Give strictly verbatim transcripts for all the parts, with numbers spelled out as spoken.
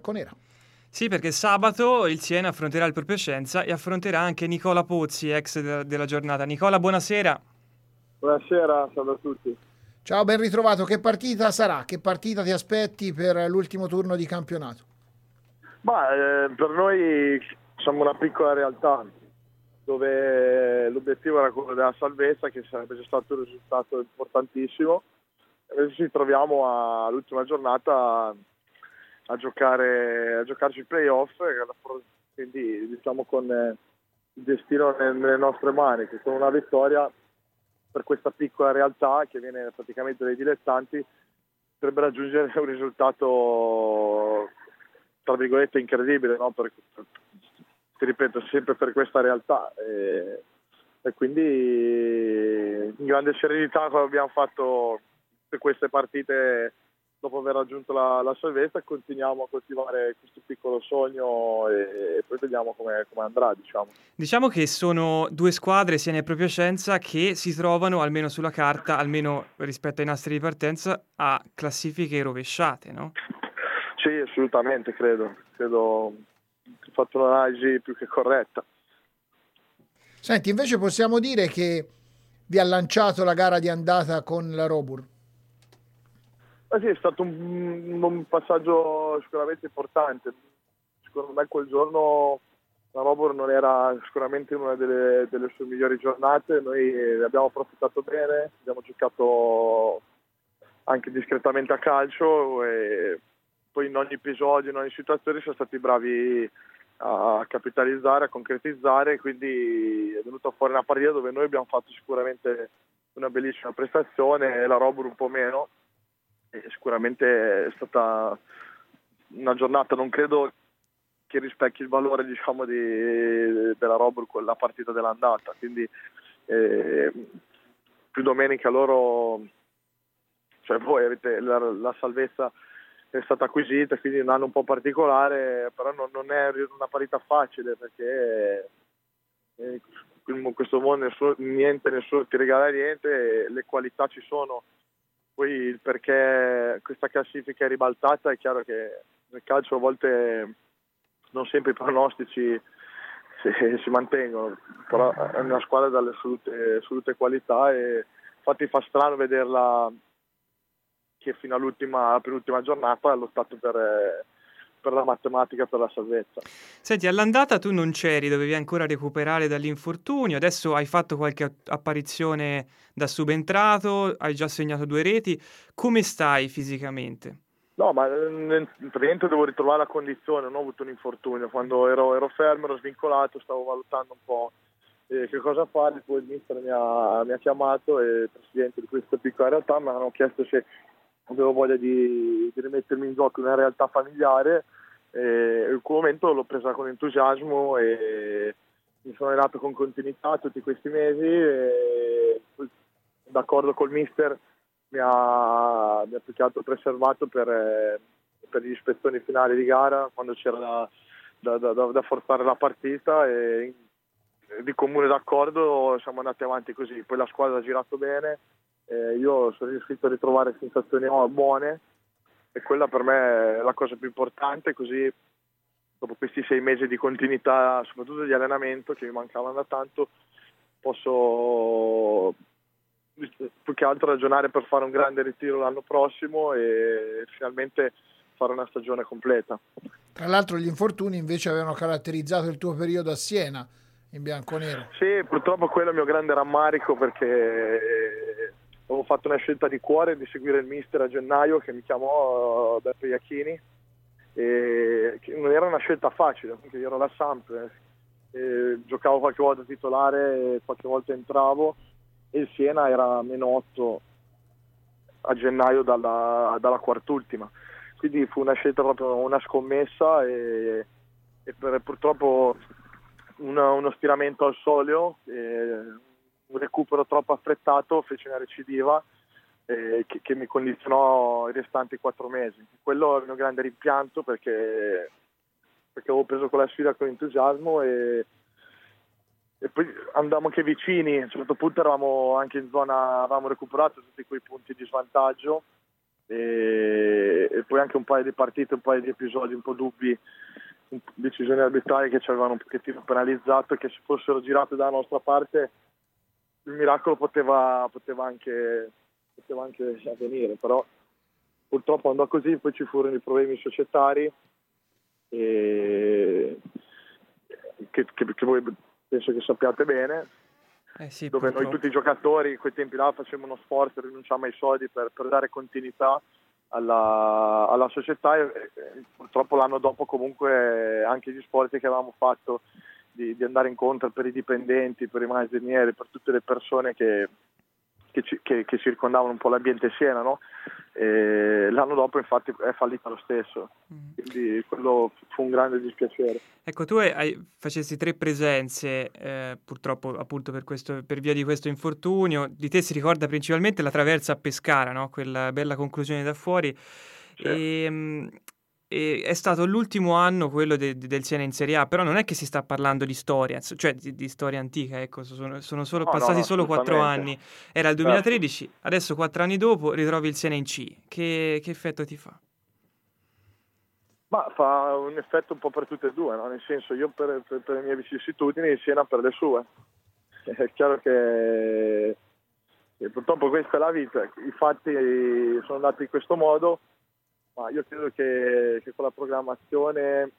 bianconera. Sì, perché sabato il Siena affronterà il proprio Scienza e affronterà anche Nicola Pozzi, ex de- della giornata. Nicola, buonasera. Buonasera, salve a tutti. Ciao, ben ritrovato. Che partita sarà? Che partita ti aspetti per l'ultimo turno di campionato? Ma eh, per noi siamo una piccola realtà dove l'obiettivo era quello della salvezza, che sarebbe già stato un risultato importantissimo. Adesso ci troviamo a- all'ultima giornata a giocare a giocarci il playoff, quindi diciamo con eh, il destino nel- nelle nostre mani, che con una vittoria per questa piccola realtà che viene praticamente dai dilettanti potrebbe raggiungere un risultato tra virgolette incredibile, no? Per, ti ripeto, sempre per questa realtà e, e quindi in grande serenità abbiamo fatto tutte queste partite dopo aver raggiunto la, la salvezza, continuiamo a coltivare questo piccolo sogno e, e poi vediamo come andrà, diciamo. Diciamo che sono due squadre, sia nel proprio Scienza, che si trovano, almeno sulla carta, almeno rispetto ai nastri di partenza, a classifiche rovesciate, no? Sì, assolutamente, credo. Credo ho fatto un'analisi più che corretta. Senti, invece possiamo dire che vi ha lanciato la gara di andata con la Robur? Ma sì, è stato un, un passaggio sicuramente importante. Secondo me quel giorno la Robur non era sicuramente una delle, delle sue migliori giornate, noi ne abbiamo approfittato bene, abbiamo giocato anche discretamente a calcio e poi in ogni episodio, in ogni situazione siamo stati bravi a capitalizzare, a concretizzare, quindi è venuta fuori una partita dove noi abbiamo fatto sicuramente una bellissima prestazione e la Robur un po' meno. E sicuramente è stata una giornata, non credo che rispecchi il valore, diciamo, di, della Robur con la partita dell'andata, quindi eh, più domenica loro, cioè voi avete la, la salvezza è stata acquisita, quindi un anno un po' particolare, però non, non è una partita facile perché eh, in questo mondo nessuno, niente, nessuno ti regala niente, le qualità ci sono. Poi il perché questa classifica è ribaltata è chiaro che nel calcio a volte non sempre i pronostici si, si mantengono, però è una squadra dalle assolute, assolute qualità e infatti fa strano vederla che fino all'ultima, alla penultima giornata ha lottato per, per la matematica, per la salvezza. Senti, all'andata tu non c'eri, dovevi ancora recuperare dall'infortunio, adesso hai fatto qualche apparizione da subentrato, hai già segnato due reti, come stai fisicamente? No, ma praticamente devo ritrovare la condizione, non ho avuto un infortunio, quando ero, ero fermo, ero svincolato, stavo valutando un po' eh, che cosa fare, poi il mister mi ha, mi ha chiamato e il presidente di questa piccola realtà mi hanno chiesto se avevo voglia di, di rimettermi in gioco in una realtà familiare e in quel momento l'ho presa con entusiasmo e mi sono allenato con continuità tutti questi mesi e d'accordo col mister mi ha, mi ha più che altro preservato per, eh, per gli ispezioni finali di gara quando c'era da, da, da, da forzare la partita e di comune d'accordo siamo andati avanti così, poi la squadra ha girato bene. Eh, io sono riuscito a ritrovare sensazioni buone e quella per me è la cosa più importante, così dopo questi sei mesi di continuità, soprattutto di allenamento che mi mancavano da tanto, posso più che altro ragionare per fare un grande ritiro l'anno prossimo e finalmente fare una stagione completa. Tra l'altro gli infortuni invece avevano caratterizzato il tuo periodo a Siena in bianconero. Sì, purtroppo quello è il mio grande rammarico perché avevo fatto una scelta di cuore di seguire il mister a gennaio che mi chiamò Beppe Iachini e che non era una scelta facile perché io ero alla Samp, e giocavo qualche volta titolare, qualche volta entravo e il Siena era meno otto a gennaio dalla, dalla quart'ultima, quindi fu una scelta proprio una scommessa e, e per, purtroppo una, uno stiramento al solio, e un recupero troppo affrettato fece una recidiva eh, che, che mi condizionò i restanti quattro mesi. Quello è il mio grande rimpianto perché, perché avevo preso quella sfida con entusiasmo e, e poi andavamo anche vicini, a un certo punto eravamo anche in zona, avevamo recuperato tutti quei punti di svantaggio e, e poi anche un paio di partite, un paio di episodi un po' dubbi, decisioni arbitrali che ci avevano un pochettino penalizzato, e che se fossero girate dalla nostra parte il miracolo poteva, poteva, anche, poteva anche avvenire, però purtroppo andò così. Poi ci furono i problemi societari e che, che, che voi penso che sappiate bene, eh sì, dove purtroppo. noi tutti i giocatori quei tempi là facevamo uno sforzo, rinunciamo ai soldi per, per dare continuità alla, alla società, e, e purtroppo l'anno dopo comunque anche gli sforzi che avevamo fatto di, di andare incontro per i dipendenti, per i magazzinieri, per tutte le persone che, che, ci, che, che circondavano un po' l'ambiente Siena, no? E l'anno dopo infatti è fallita lo stesso, Mm. quindi quello fu un grande dispiacere. Ecco, tu hai, hai- facesti tre presenze, eh, purtroppo appunto per, questo, per via di questo infortunio. Di te si ricorda principalmente la traversa a Pescara, no? Quella bella conclusione da fuori. Sì. E, mm, e è stato l'ultimo anno quello de- de- del Siena in Serie A, però non è che si sta parlando di storia, ins- cioè di, di storia antica, ecco, sono, sono solo, No, passati no, no, solo quattro assolutamente. anni. Era il Certo. duemilatredici, adesso quattro anni dopo ritrovi il Siena in C. Che, che effetto ti fa? Ma fa un effetto un po' per tutte e due, no? Nel senso, io per, per, per le mie vicissitudini, il Siena per le sue. È chiaro che, che purtroppo questa è la vita, i fatti sono andati in questo modo, ma io credo che, che con la programmazione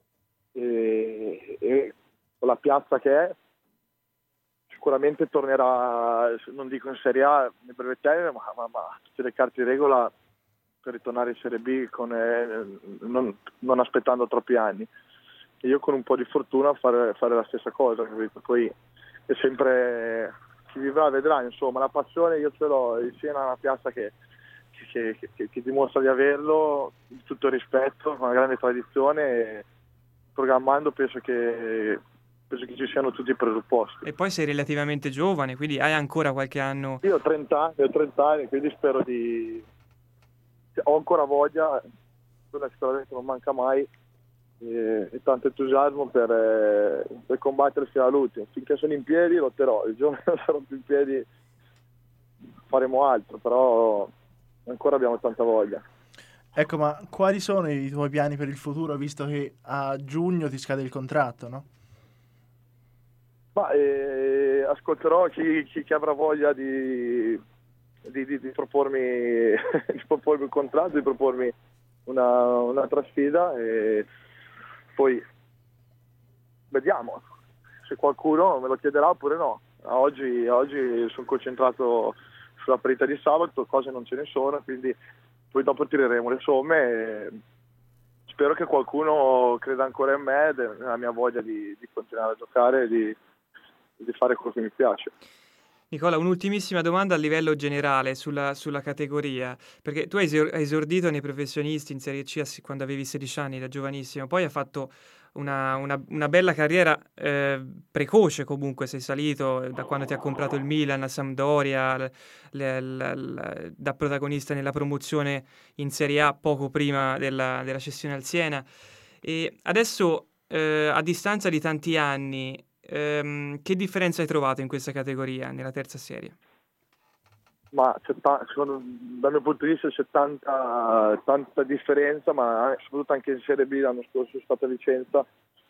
e, e con la piazza che è, sicuramente tornerà, non dico in Serie A nel breve termine, ma, ma, ma tutte le carte in regola per ritornare in Serie B con, eh, non, non aspettando troppi anni. E io con un po' di fortuna fare, fare la stessa cosa, capito? Poi è sempre chi vivrà vedrà, insomma, la passione io ce l'ho, il Siena è una piazza che, che, che, che, che dimostra di averlo, di tutto il rispetto, con una grande tradizione, e programmando penso che, penso che ci siano tutti i presupposti. E poi sei relativamente giovane, quindi hai ancora qualche anno. Io ho trenta anni, ho trenta anni, quindi spero di... ho ancora voglia, quella sicuramente non manca mai, e, e tanto entusiasmo per, eh, per combattere fino all'ultimo. Finché sono in piedi lotterò, il giorno che non sarò più in piedi faremo altro, però ancora abbiamo tanta voglia. Ecco, ma quali sono i tuoi piani per il futuro, visto che a giugno ti scade il contratto, no? Ma eh, ascolterò chi, chi, chi avrà voglia di, di, di, di propormi di propormi un contratto, di propormi una, un'altra sfida, e poi vediamo se qualcuno me lo chiederà oppure no. A oggi, a oggi sono concentrato sulla partita di sabato, cose non ce ne sono, quindi poi dopo tireremo le somme e spero che qualcuno creda ancora in me, nella mia voglia di, di continuare a giocare e di, di fare quello che mi piace. Nicola, un'ultimissima domanda a livello generale sulla, sulla categoria, perché tu hai esor- hai esordito nei professionisti in Serie C ass- quando avevi sedici anni, da giovanissimo, poi hai fatto una, una- una bella carriera eh, precoce comunque, sei salito da quando ti ha comprato il Milan, a Sampdoria, l- l- l- l- da protagonista nella promozione in Serie A poco prima della, della cessione al Siena, e adesso eh, a distanza di tanti anni, Ehm, che differenza hai trovato in questa categoria, nella terza serie? Ma c'è ta- secondo, dal mio punto di vista c'è tanta, tanta differenza, ma soprattutto anche in Serie B l'anno scorso è stata Vicenza,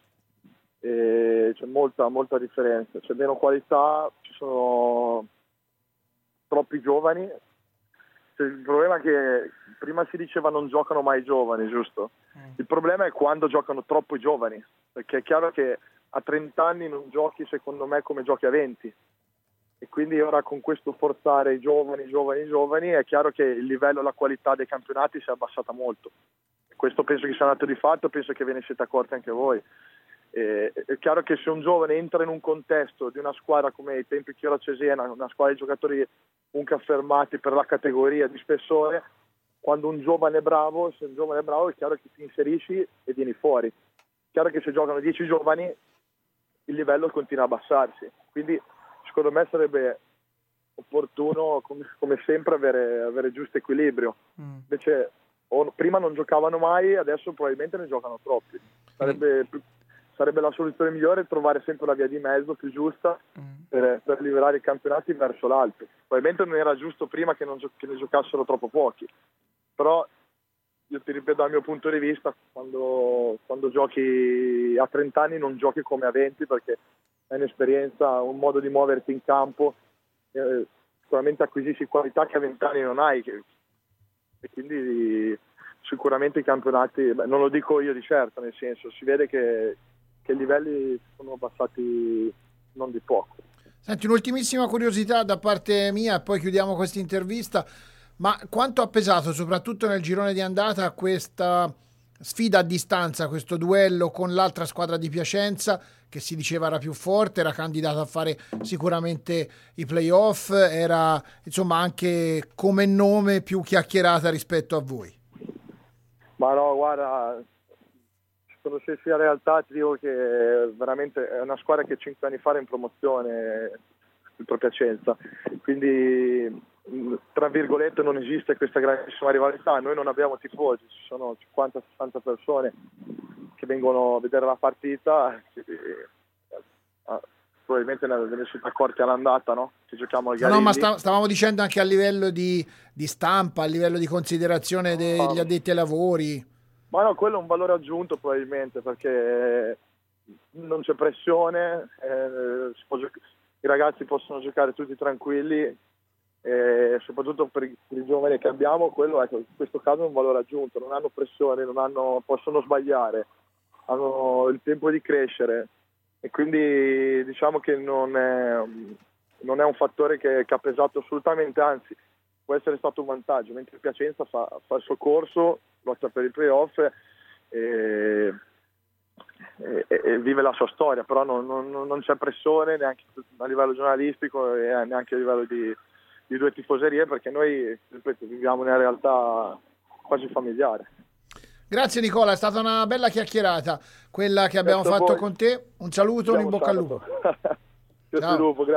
e c'è molta, molta differenza, c'è meno qualità, ci sono troppi giovani. Cioè, il problema è che prima si diceva non giocano mai i giovani, giusto? Il problema è quando giocano troppo i giovani, perché è chiaro che a trenta anni non giochi secondo me come giochi a venti, e quindi ora con questo forzare i giovani, giovani, giovani, è chiaro che il livello e la qualità dei campionati si è abbassata molto. Questo penso che sia un atto di fatto, penso che ve ne siete accorti anche voi. E, è chiaro che se un giovane entra in un contesto di una squadra come i tempi che ero a Cesena, una squadra di giocatori comunque affermati per la categoria di spessore, quando un giovane è bravo, se un giovane è bravo è chiaro che ti inserisci e vieni fuori. È chiaro che se giocano dieci giovani il livello continua a abbassarsi, quindi secondo me sarebbe opportuno come, come sempre avere, avere giusto equilibrio. Mm. Invece o, prima non giocavano mai, adesso probabilmente ne giocano troppi. Sarebbe, mm. sarebbe la soluzione migliore trovare sempre la via di mezzo più giusta mm. per, per liberare i campionati verso l'alto. Probabilmente non era giusto prima che, non, che ne giocassero troppo pochi, però io ti ripeto, dal mio punto di vista, quando, quando giochi a trenta anni non giochi come a venti, perché è un'esperienza, un modo di muoverti in campo, eh, sicuramente acquisisci qualità che a venti anni non hai, che, e quindi sicuramente i campionati, beh, non lo dico io di certo, nel senso, si vede che, che i livelli sono abbassati non di poco. Senti, un'ultimissima curiosità da parte mia, poi chiudiamo questa intervista. Ma quanto ha pesato, soprattutto nel girone di andata, questa sfida a distanza, questo duello con l'altra squadra di Piacenza, che si diceva era più forte, era candidata a fare sicuramente i playoff, era insomma anche come nome più chiacchierata rispetto a voi? Ma no, guarda, se conoscessi la realtà ti dico che veramente è una squadra che cinque anni fa era in promozione, il Pro Piacenza, quindi tra virgolette non esiste questa grandissima rivalità. Noi non abbiamo tifosi, ci sono cinquanta sessanta persone che vengono a vedere la partita, e, eh, probabilmente ne siete accorti all'andata, no? Che giochiamo al Garilli. No, no, ma sta, stavamo dicendo anche a livello di, di stampa, a livello di considerazione degli addetti ai lavori. Ma no, quello è un valore aggiunto probabilmente, perché non c'è pressione, eh, si può gioc- i ragazzi possono giocare tutti tranquilli, e soprattutto per i, per i giovani che abbiamo, quello ecco, in questo caso è un valore aggiunto, non hanno pressione, non hanno, possono sbagliare, hanno il tempo di crescere, e quindi diciamo che non è, non è un fattore che, che ha pesato assolutamente, anzi può essere stato un vantaggio, mentre Piacenza fa, fa il suo corso, lotta per i playoff e, e, e vive la sua storia, però non, non, non c'è pressione neanche a livello giornalistico e neanche a livello di di due tifoserie, perché noi ripeto, viviamo in una realtà quasi familiare. Grazie Nicola, è stata una bella chiacchierata quella che abbiamo Grazie fatto con te. Un saluto, un in bocca al lupo. Ciao.